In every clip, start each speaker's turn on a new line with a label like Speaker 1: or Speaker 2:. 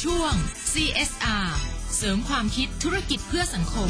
Speaker 1: ช่วง CSR เสริมความคิดธุรกิจเพื่อสังคม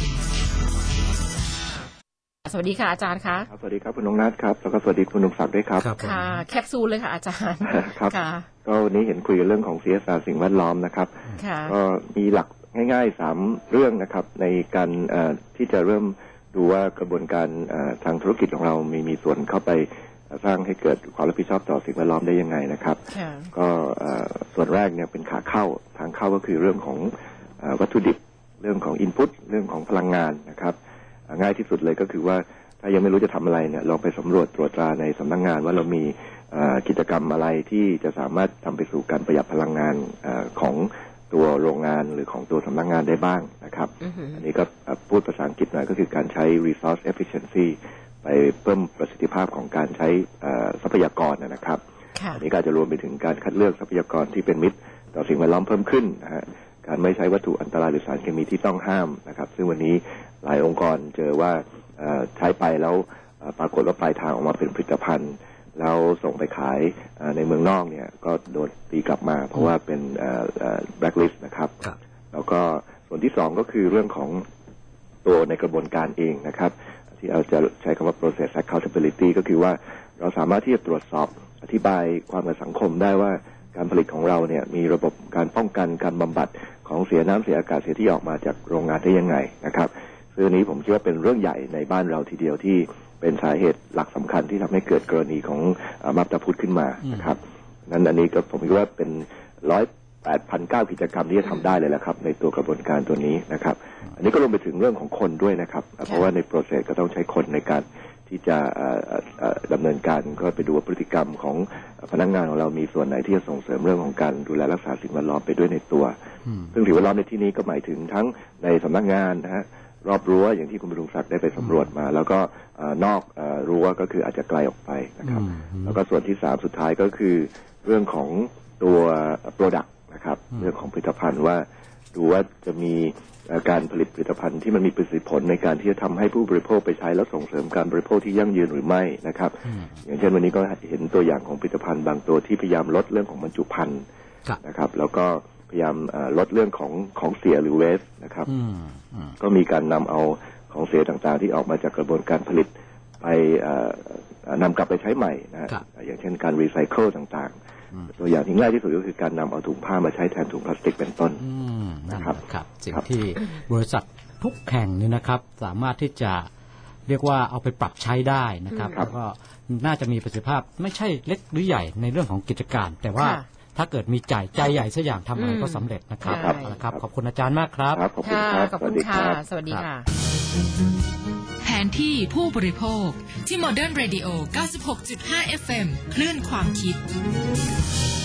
Speaker 2: สวัสดีค่ะอาจารย์คะ
Speaker 3: สวัสดีครับคุณนงนัทครับแล้วก็สวัสดีคุณนงศักดิ์ด้วยครับ
Speaker 2: ค่ะแคปซูลเลยค่ะอาจารย์
Speaker 3: ครับก็วันนี้เห็นคุยกันเรื่องของ CSR สิ่งแวดล้อมนะครับก็มีหลักง่ายๆ3เรื่องนะครับในการที่จะเริ่มดูว่ากระบวนการทางธุรกิจของเรามีส่วนเข้าไปสร้างให้เกิดความรับผิดชอบต่อสิ่งแวดล้อมได้ยังไงนะครับก็ส่วนแรกเนี่ยเป็นขาเข้าทางเข้าก็คือเรื่องของวัตถุดิบเรื่องของ input เรื่องของพลังงานนะครับง่ายที่สุดเลยก็คือว่าถ้ายังไม่รู้จะทำอะไรเนี่ยลองไปสำรวจตรวจตราในสำนักงานว่าเรามีกิจกรรมอะไรที่จะสามารถทำไปสู่การประหยัดพลังงานของตัวโรงงานหรือของตัวสำนักงานได้บ้างนะครับอันนี้ก็พูดภาษาอังกฤษหน่อยก็คือการใช้ resource efficiency ไปเพิ่มประสิทธิภาพของการใช้ทรัพยากรนะครับอันนี้ก็จะรวมไปถึงการคัดเลือกทรัพยากรที่เป็นมิตรต่อสิ่งแวดล้อมเพิ่มขึ้นนะฮะการไม่ใช้วัตถุอันตรายหรือสารเคมีที่ต้องห้ามนะครับซึ่งวันนี้หลายองค์กรเจอว่าใช้ไปแล้วปรากฏว่าปลายทางออกมาเป็นผลิตภัณฑ์แล้วส่งไปขายในเมืองนอกเนี่ยก็โดนตีกลับมาเพราะว่าเป็นblacklist นะครับแล้วก็ส่วนที่2ก็คือเรื่องของตัวในกระบวนการเองนะครับที่เราจะใช้คำว่า process accountability ก็คือว่าเราสามารถที่จะตรวจสอบอธิบายความกับสังคมได้ว่าการผลิตของเราเนี่ยมีระบบการป้องกันการบำบัดของเสียน้ำเสียอากาศเสียที่ออกมาจากโรงงานได้ยังไงนะครับซึ่งนี้ผมคิดว่าเป็นเรื่องใหญ่ในบ้านเราทีเดียวที่เป็นสาเหตุหลักสำคัญที่ทำให้เกิดกรณีของมับตาพุทธขึ้นมานะครับนั้นอันนี้ก็ผมคิดว่าเป็น108,900กิจกรรมที่จะทำได้เลยแหละครับในตัวกระบวนการตัวนี้นะครับอันนี้ก็รวมไปถึงเรื่องของคนด้วยนะครับเพราะว่าในโปรเซสก็ต้องใช้คนในการที่จะดำเนินการก็ไปดูพฤติกรรมของพนักงานของเรามีส่วนไหนที่จะส่งเสริมเรื่องของการดูแลรักษาสิ่งแวดล้อมไปด้วยในตัวซึ่งสิ่งแวดล้อมในที่นี้ก็หมายถึงทั้งในสำนักงานนะฮะรอบรั้วอย่างที่คุณบรรลุศักดิ์ได้ไปสำรวจมาแล้วก็นอกรั้วก็คืออาจจะไกลออกไปนะครับแล้วก็ส่วนที่3สุดท้ายก็คือเรื่องของตัว product นะครับเรื่องของผลิตภัณฑ์ว่าดูว่าจะมีการผลิตผลิตภัณฑ์ที่มันมีประสิทธิผลในการที่จะทำให้ผู้บริโภคไปใช้แล้วส่งเสริมการบริโภคที่ยั่งยืนหรือไม่นะครับอย่างเช่นวันนี้ก็เห็นตัวอย่างของผลิตภัณฑ์บางตัวที่พยายามลดเรื่องของบรรจุภัณฑ์นะครับแล้วก็พยายามลดเรื่องของเสียหรือเวสนะครับก็มีการนำเอาของเสียต่างๆที่ออกมาจากกระบวนการผลิตไปนำกลับไปใช้ใหม่นะอย่างเช่นการรีไซเคิลต่างๆตัวอย่างที่ง่ายที่สุดก็คือการนำเอาถุงผ้ามาใช้แทนถุงพลาสติกเป็นต้น
Speaker 4: นะครับสิ่งที่บริษัททุกแห่งนี่นะครับสามารถที่จะเรียกว่าเอาไปปรับใช้ได้นะครับแล้วก็น่าจะมีประสิทธิภาพไม่ใช่เล็กหรือใหญ่ในเรื่องของกิจการแต่ว่าถ้าเกิดมีใจใหญ่สักอย่างทำอะไรก็สำเร็จนะครับขอบคุณอาจารย์มากครับ
Speaker 3: ขอบคุณครับ
Speaker 2: ขอบคุณค่ะสวัสดีค่ะ
Speaker 1: แผนที่ผู้บริโภคที่ Modern Radio 96.5 FM คลื่นความคิด